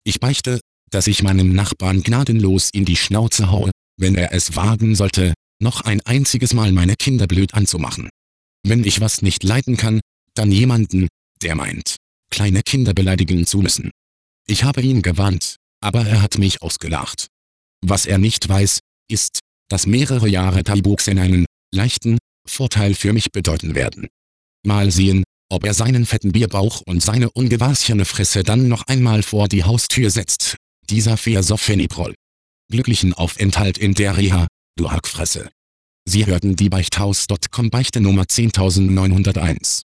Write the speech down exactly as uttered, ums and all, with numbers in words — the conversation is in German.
Ich beichte, dass ich meinem Nachbarn gnadenlos in die Schnauze haue, wenn er es wagen sollte, noch ein einziges Mal meine Kinder blöd anzumachen. Wenn ich was nicht leiden kann, dann jemanden, der meint, kleine Kinder beleidigen zu müssen. Ich habe ihn gewarnt, aber er hat mich ausgelacht. Was er nicht weiß, ist, dass mehrere Jahre Thai-Boxen einen leichten Vorteil für mich bedeuten werden. Mal sehen, ob er seinen fetten Bierbauch und seine ungewaschene Fresse dann noch einmal vor die Haustür setzt. Dieser Fersofeniprol. Glücklichen Aufenthalt in der Reha, du Hackfresse. Sie hörten die Beichthaus Punkt com Beichte Nummer zehntausendneunhunderteins.